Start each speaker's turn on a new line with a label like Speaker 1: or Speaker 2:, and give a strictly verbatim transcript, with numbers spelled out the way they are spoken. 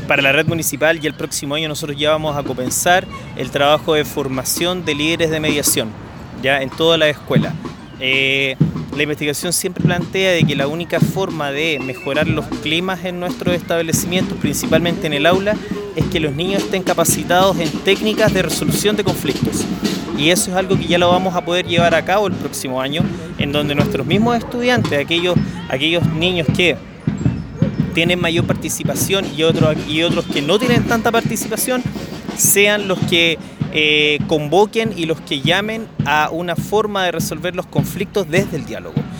Speaker 1: para la red municipal y el próximo año nosotros ya vamos a comenzar el trabajo de formación de líderes de mediación, ya en toda la escuela. Eh, la investigación siempre plantea de que la única forma de mejorar los climas en nuestros establecimientos, principalmente en el aula, es que los niños estén capacitados en técnicas de resolución de conflictos. Y eso es algo que ya lo vamos a poder llevar a cabo el próximo año, en donde nuestros mismos estudiantes, aquellos, aquellos niños que tienen mayor participación y otros, y otros que no tienen tanta participación, sean los que eh, convoquen y los que llamen a una forma de resolver los conflictos desde el diálogo.